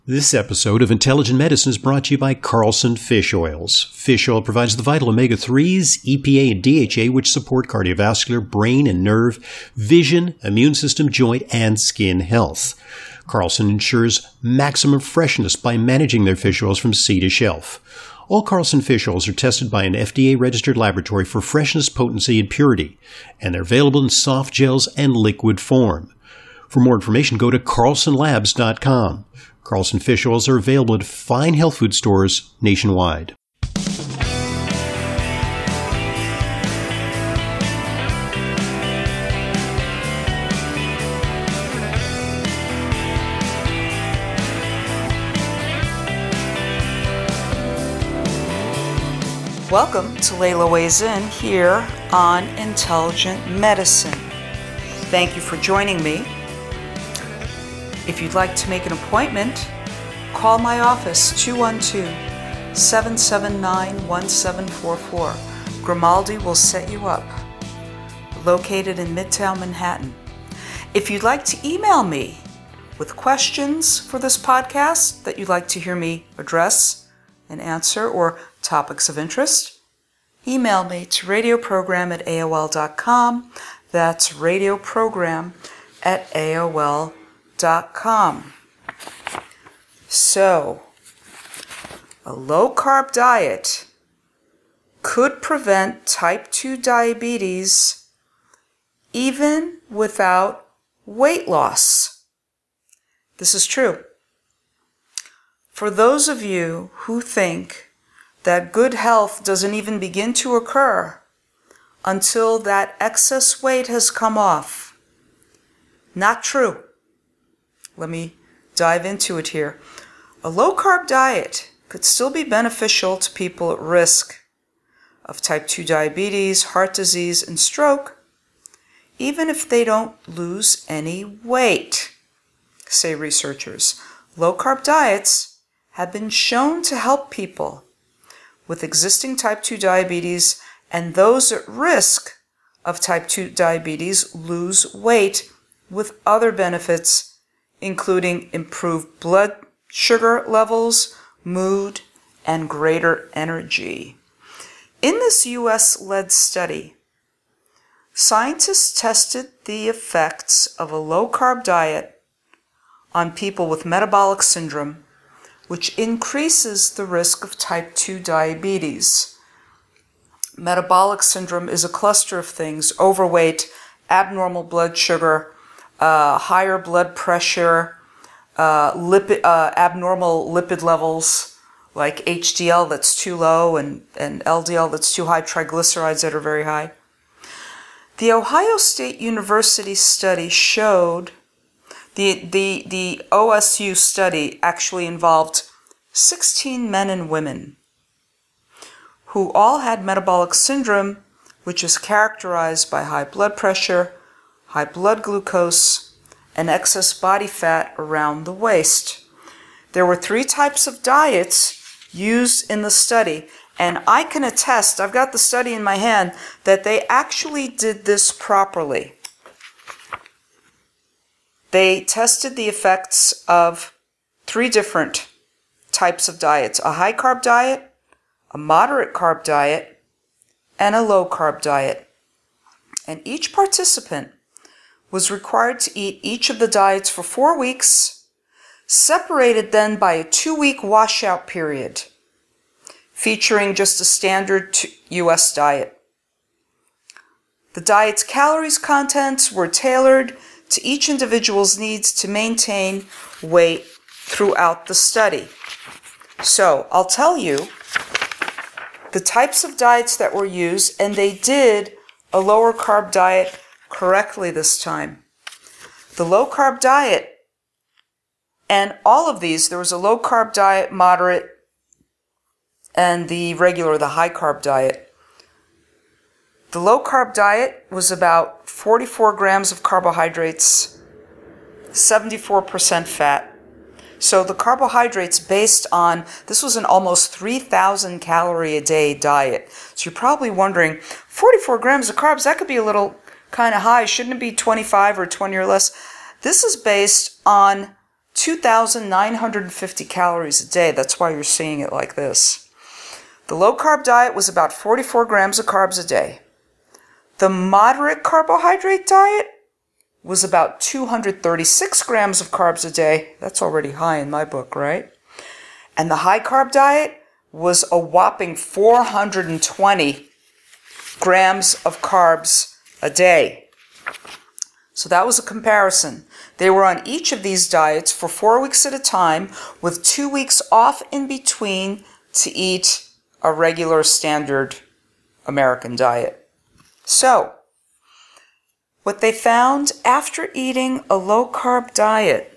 This episode of Intelligent Medicine is brought to you by Carlson Fish Oils. Fish oil provides the vital omega-3s, EPA, and DHA, which support cardiovascular, brain and nerve, vision, immune system, joint, and skin health. Carlson ensures maximum freshness by managing their fish oils from sea to shelf. All Carlson fish oils are tested by an FDA-registered laboratory for freshness, potency, and purity, and they're available in soft gels and liquid form. For more information, go to carlsonlabs.com. Carlson fish oils are available at fine health food stores nationwide. Welcome to Layla Weighs In here on Intelligent Medicine. Thank you for joining me. If you'd like to make an appointment, call my office 212-779-1744. Grimaldi will set you up. Located in Midtown Manhattan. If you'd like to email me with questions for this podcast that you'd like to hear me address and answer, or topics of interest, email me to radioprogram@aol.com. That's radioprogram@aol.com. So, a low-carb diet could prevent type 2 diabetes even without weight loss. This is true. For those of you who think that good health doesn't even begin to occur until that excess weight has come off, not true. Let me dive into it here. A low-carb diet could still be beneficial to people at risk of type 2 diabetes, heart disease, and stroke, even if they don't lose any weight, say researchers. Low-carb diets have been shown to help people with existing type 2 diabetes and those at risk of type 2 diabetes lose weight with other benefits, including improved blood sugar levels, mood, and greater energy. In this U.S.-led study, scientists tested the effects of a low-carb diet on people with metabolic syndrome, which increases the risk of type 2 diabetes. Metabolic syndrome is a cluster of things: overweight, abnormal blood sugar, higher blood pressure, abnormal lipid levels like HDL that's too low and LDL that's too high, triglycerides that are very high. The Ohio State University study showed, the OSU study actually involved 16 men and women who all had metabolic syndrome, which is characterized by high blood pressure, high blood glucose, and excess body fat around the waist. There were 3 types of diets used in the study, and I can attest, I've got the study in my hand, that they actually did this properly. They tested the effects of 3 different types of diets: a high-carb diet, a moderate carb diet, and a low-carb diet. And each participant was required to eat each of the diets for 4 weeks, separated then by a 2-week washout period, featuring just a standard U.S. diet. The diet's calories contents were tailored to each individual's needs to maintain weight throughout the study. So, I'll tell you the types of diets that were used, and they did a lower carb diet correctly this time. The low carb diet, and all of these, there was a low carb diet, moderate, and the regular, the high carb diet. The low carb diet was about 44 grams of carbohydrates, 74% fat. So the carbohydrates based on, this was an almost 3,000 calorie a day diet. So you're probably wondering, 44 grams of carbs, that could be a little kind of high. Shouldn't it be 25 or 20 or less? This is based on 2,950 calories a day. That's why you're seeing it like this. The low-carb diet was about 44 grams of carbs a day. The moderate carbohydrate diet was about 236 grams of carbs a day. That's already high in my book, right? And the high-carb diet was a whopping 420 grams of carbs a day. So that was a comparison. They were on each of these diets for 4 weeks at a time, with 2 weeks off in between to eat a regular standard American diet. So, what they found after eating a low-carb diet,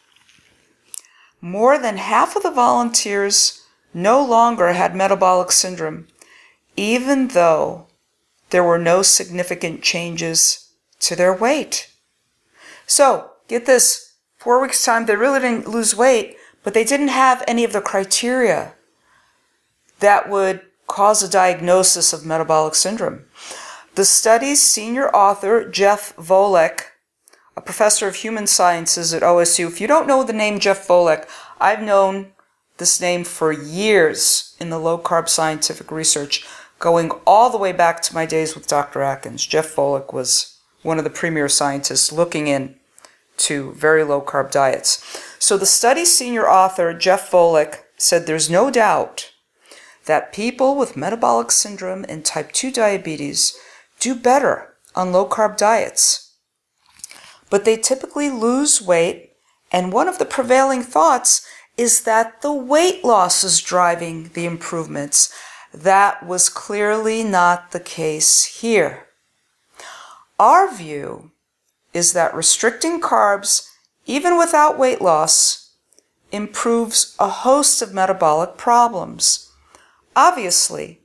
more than half of the volunteers no longer had metabolic syndrome, even though there were no significant changes to their weight. So, get this, 4 weeks' time, they really didn't lose weight, but they didn't have any of the criteria that would cause a diagnosis of metabolic syndrome. The study's senior author, Jeff Volek, a professor of human sciences at OSU. If you don't know the name Jeff Volek, I've known this name for years in the low-carb scientific research, going all the way back to my days with Dr. Atkins. Jeff Volek was one of the premier scientists looking into very low-carb diets. So the study's senior author, Jeff Volek, said there's no doubt that people with metabolic syndrome and type 2 diabetes do better on low-carb diets. But they typically lose weight, and one of the prevailing thoughts is that the weight loss is driving the improvements. That was clearly not the case here. Our view is that restricting carbs, even without weight loss, improves a host of metabolic problems. Obviously,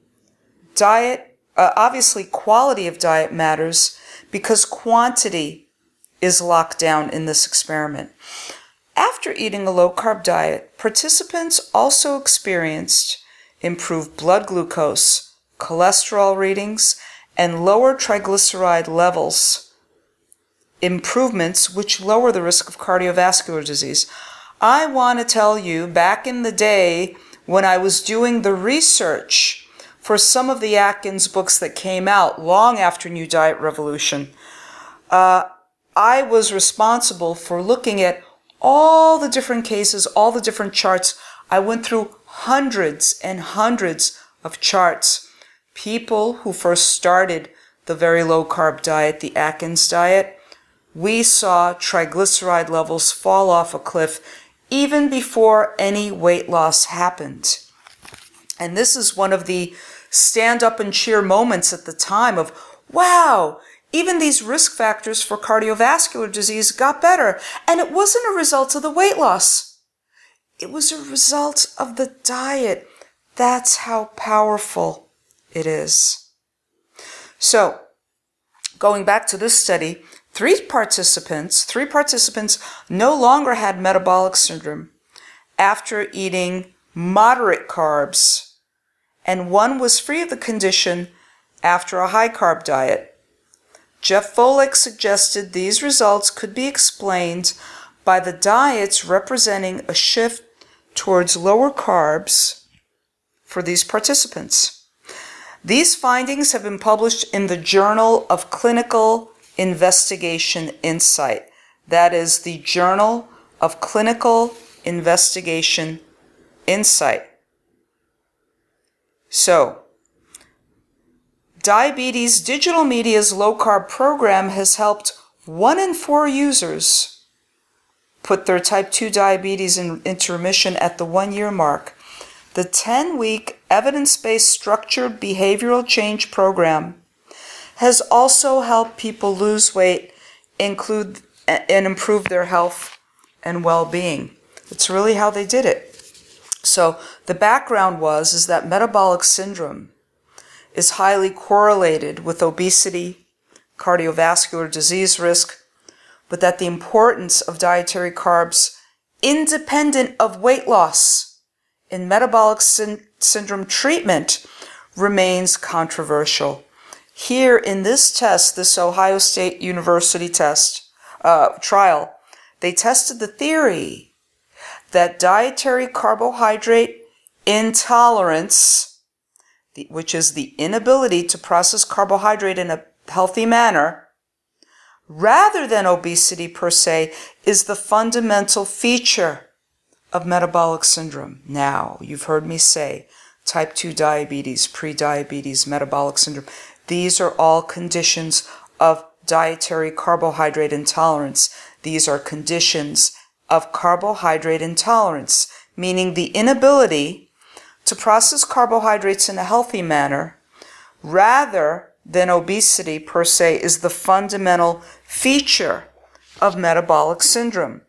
quality of diet matters because quantity is locked down in this experiment. After eating a low-carb diet, participants also experienced improved blood glucose, cholesterol readings, and lower triglyceride levels, improvements which lower the risk of cardiovascular disease. I want to tell you, back in the day when I was doing the research for some of the Atkins books that came out long after New Diet Revolution, I was responsible for looking at all the different cases, all the different charts. I went through hundreds and hundreds of charts. People who first started the very low-carb diet, the Atkins diet, we saw triglyceride levels fall off a cliff even before any weight loss happened. And this is one of the stand up and cheer moments at the time of, wow, even these risk factors for cardiovascular disease got better. And it wasn't a result of the weight loss. It was a result of the diet. That's how powerful it is. So, going back to this study, three participants no longer had metabolic syndrome after eating moderate carbs, and one was free of the condition after a high-carb diet. Jeff Volek suggested these results could be explained by the diets representing a shift towards lower carbs for these participants. These findings have been published in the Journal of Clinical Investigation Insight. That is the Journal of Clinical Investigation Insight. So, Diabetes Digital Media's low-carb program has helped 1 in 4 users put their type 2 diabetes into remission at the 1-year mark. The 10-week evidence-based structured behavioral change program has also helped people lose weight, and improve their health and well-being. It's really how they did it. So the background is that metabolic syndrome is highly correlated with obesity, cardiovascular disease risk, but that the importance of dietary carbs independent of weight loss in metabolic syndrome treatment remains controversial. Here in this test, this Ohio State University trial, they tested the theory that dietary carbohydrate intolerance, which is the inability to process carbohydrate in a healthy manner, rather than obesity per se, is the fundamental feature of metabolic syndrome. Now, you've heard me say type 2 diabetes, prediabetes, metabolic syndrome. These are all conditions of dietary carbohydrate intolerance. These are conditions of carbohydrate intolerance, meaning the inability to process carbohydrates in a healthy manner, rather than obesity per se, is the fundamental feature of metabolic syndrome.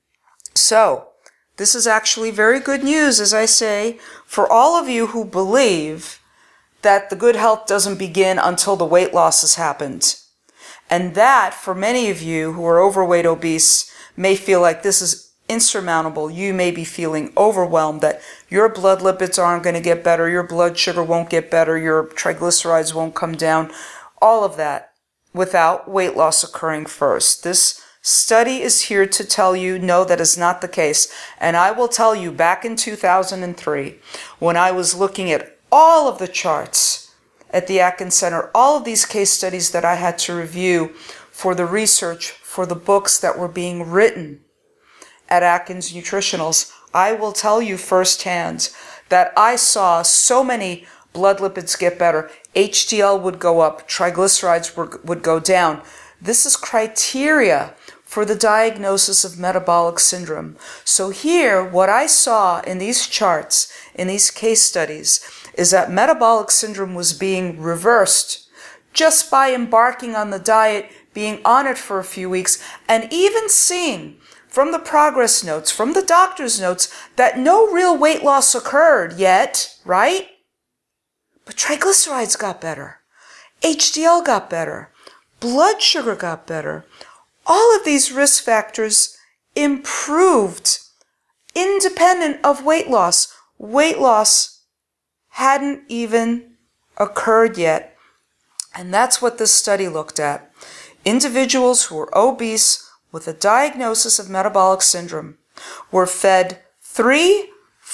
So, this is actually very good news, as I say, for all of you who believe that the good health doesn't begin until the weight loss has happened. And that, for many of you who are overweight, obese, may feel like this is insurmountable. You may be feeling overwhelmed that your blood lipids aren't going to get better, your blood sugar won't get better, your triglycerides won't come down, all of that without weight loss occurring first. This study is here to tell you, no, that is not the case. And I will tell you, back in 2003, when I was looking at all of the charts at the Atkins Center, all of these case studies that I had to review for the research, for the books that were being written at Atkins Nutritionals, I will tell you firsthand that I saw so many blood lipids get better, HDL would go up, triglycerides would go down. This is criteria for the diagnosis of metabolic syndrome. So here, what I saw in these charts, in these case studies, is that metabolic syndrome was being reversed just by embarking on the diet, being on it for a few weeks, and even seeing from the progress notes, from the doctor's notes, that no real weight loss occurred yet, right? But triglycerides got better, HDL got better, blood sugar got better. All of these risk factors improved independent of weight loss. Weight loss hadn't even occurred yet. And that's what this study looked at. Individuals who were obese with a diagnosis of metabolic syndrome were fed 3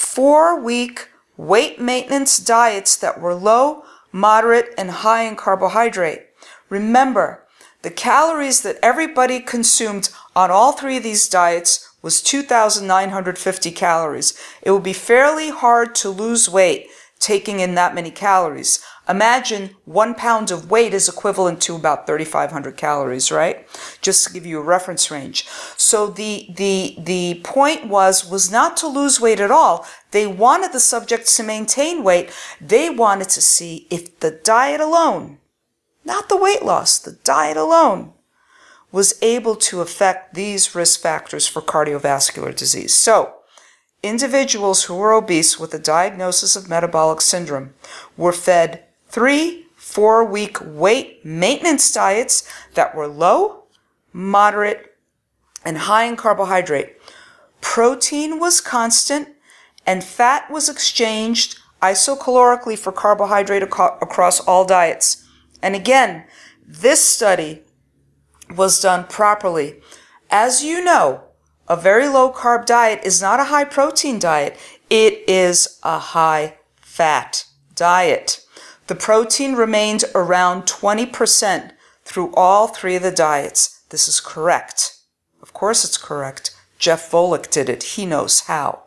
4-week weight maintenance diets that were low, moderate, and high in carbohydrate. Remember, the calories that everybody consumed on all 3 of these diets was 2,950 calories. It would be fairly hard to lose weight taking in that many calories. Imagine 1 pound of weight is equivalent to about 3,500 calories, right? Just to give you a reference range. So the point was not to lose weight at all. They wanted the subjects to maintain weight. They wanted to see if the diet alone, not the weight loss, the diet alone, was able to affect these risk factors for cardiovascular disease. So, individuals who were obese with a diagnosis of metabolic syndrome were fed 3 4-week weight maintenance diets that were low, moderate, and high in carbohydrate. Protein was constant, and fat was exchanged isocalorically for carbohydrate across all diets. And again, this study was done properly. As you know, a very low-carb diet is not a high-protein diet. It is a high-fat diet. The protein remained around 20% through all 3 of the diets. This is correct. Of course it's correct. Jeff Volek did it. He knows how.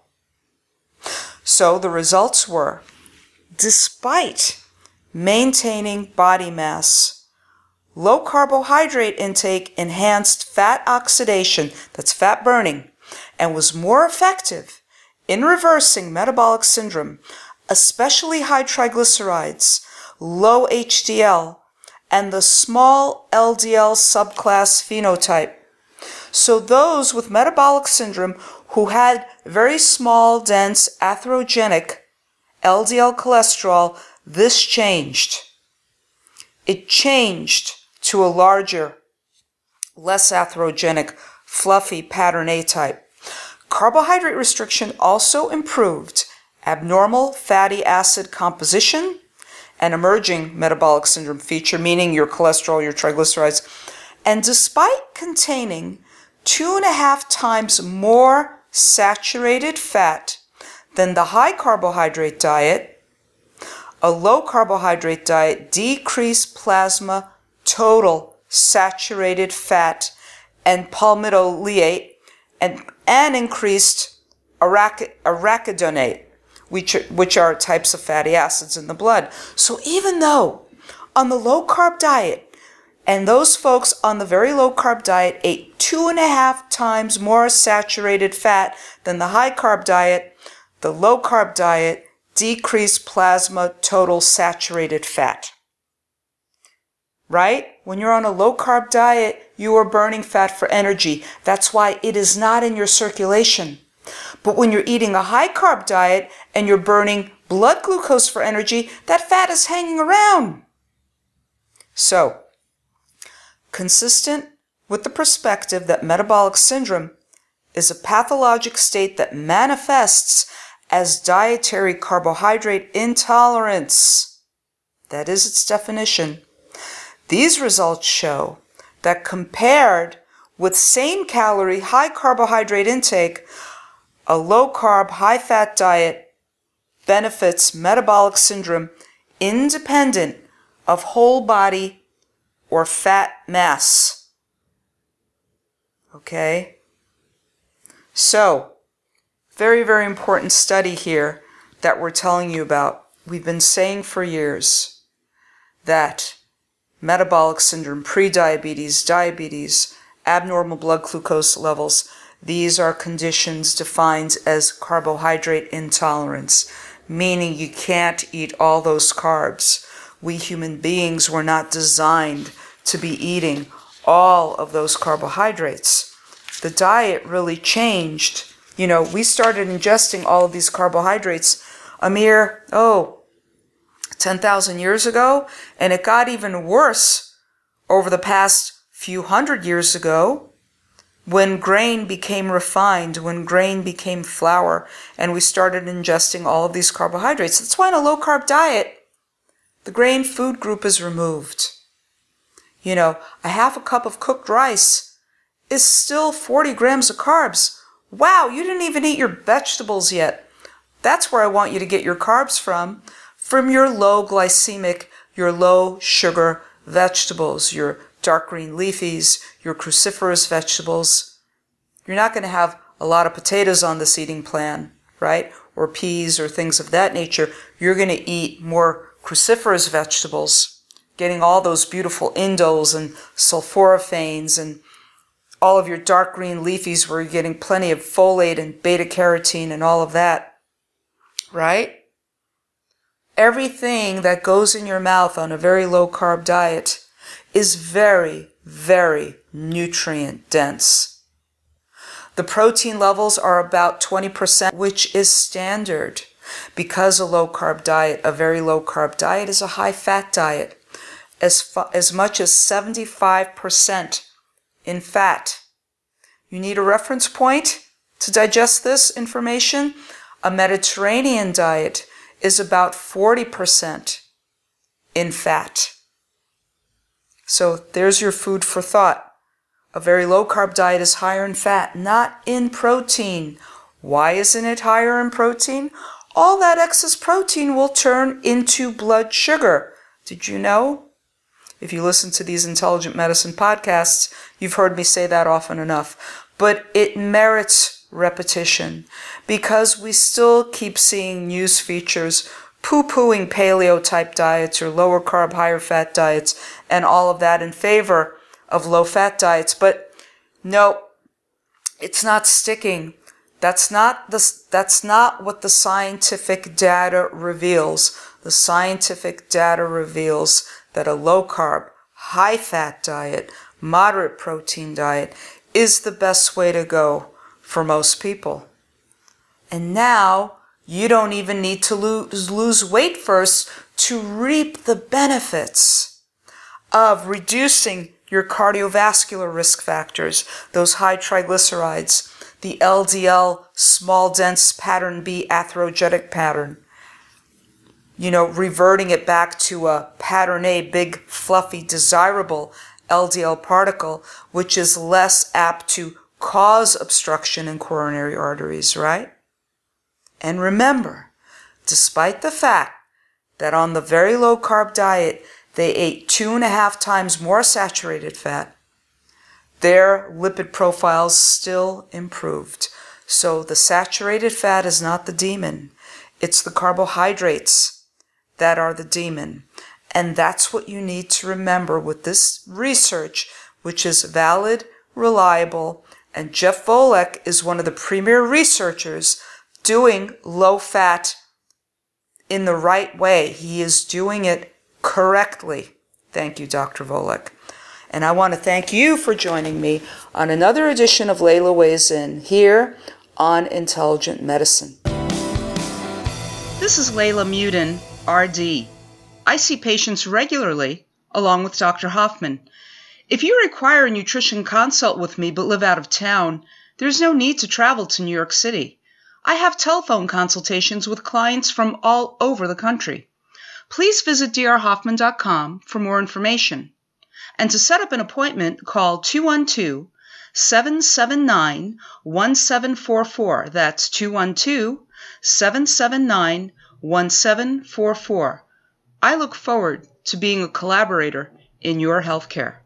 So the results were, despite maintaining body mass, low carbohydrate intake enhanced fat oxidation, that's fat burning, and was more effective in reversing metabolic syndrome, especially high triglycerides, low HDL, and the small LDL subclass phenotype. So those with metabolic syndrome who had very small, dense, atherogenic LDL cholesterol, this changed. It changed to a larger, less atherogenic, fluffy pattern A type. Carbohydrate restriction also improved abnormal fatty acid composition, an emerging metabolic syndrome feature, meaning your cholesterol, your triglycerides. And despite containing 2.5 times more saturated fat than the high carbohydrate diet. A low carbohydrate diet decreased plasma total saturated fat and palmitoylate and increased arachidonate, which are types of fatty acids in the blood. So even though on the low carb diet, and those folks on the very low carb diet ate 2.5 times more saturated fat than the high carb diet, the low carb diet decreased plasma total saturated fat. Right? When you're on a low carb diet, you are burning fat for energy. That's why it is not in your circulation. But when you're eating a high carb diet and you're burning blood glucose for energy, that fat is hanging around. So, consistent with the perspective that metabolic syndrome is a pathologic state that manifests as dietary carbohydrate intolerance. That is its definition. These results show that compared with same calorie, high carbohydrate intake, a low carb, high fat diet benefits metabolic syndrome independent of whole body or fat mass. Okay? So, very, very important study here that we're telling you about. We've been saying for years that metabolic syndrome, prediabetes, diabetes, abnormal blood glucose levels, these are conditions defined as carbohydrate intolerance, meaning you can't eat all those carbs. We human beings were not designed to be eating all of those carbohydrates. The diet really changed. You know, we started ingesting all of these carbohydrates a mere, 10,000 years ago, and it got even worse over the past few hundred years ago when grain became refined, when grain became flour, and we started ingesting all of these carbohydrates. That's why in a low-carb diet, the grain food group is removed. You know, a half a cup of cooked rice is still 40 grams of carbs. Wow, you didn't even eat your vegetables yet. That's where I want you to get your carbs from your low glycemic, your low sugar vegetables, your dark green leafies, your cruciferous vegetables. You're not going to have a lot of potatoes on this eating plan, right? Or peas or things of that nature. You're going to eat more cruciferous vegetables, getting all those beautiful indoles and sulforaphanes and all of your dark green leafies where you're getting plenty of folate and beta carotene and all of that, right? Everything that goes in your mouth on a very low carb diet is very, very nutrient dense. The protein levels are about 20%, which is standard because a low carb diet, a very low carb diet, is a high fat diet. As much as 75% in fat. You need a reference point to digest this information. A Mediterranean diet is about 40% in fat. So there's your food for thought. A very low carb diet is higher in fat, not in protein. Why isn't it higher in protein? All that excess protein will turn into blood sugar. Did you know? If you listen to these intelligent medicine podcasts, you've heard me say that often enough. But it merits repetition because we still keep seeing news features poo-pooing paleo-type diets or lower carb, higher fat diets and all of that in favor of low-fat diets. But no, it's not sticking. That's not what the scientific data reveals. The scientific data reveals that a low-carb, high-fat diet, moderate protein diet is the best way to go for most people. And now you don't even need to lose weight first to reap the benefits of reducing your cardiovascular risk factors, those high triglycerides, the LDL small dense pattern B atherogenic pattern. You know, reverting it back to a pattern A, big, fluffy, desirable LDL particle, which is less apt to cause obstruction in coronary arteries, right? And remember, despite the fact that on the very low carb diet, they ate 2.5 times more saturated fat, their lipid profiles still improved. So the saturated fat is not the demon. It's the carbohydrates that are the demon. And that's what you need to remember with this research, which is valid, reliable, and Jeff Volek is one of the premier researchers doing low fat in the right way. He is doing it correctly. Thank you, Dr. Volek. And I want to thank you for joining me on another edition of Layla Weighs In here on Intelligent Medicine. This is Layla Muden, RD. I see patients regularly, along with Dr. Hoffman. If you require a nutrition consult with me but live out of town, there's no need to travel to New York City. I have telephone consultations with clients from all over the country. Please visit drhoffman.com for more information. And to set up an appointment, call 212-779-1744. That's 212-779-1744. I look forward to being a collaborator in your healthcare.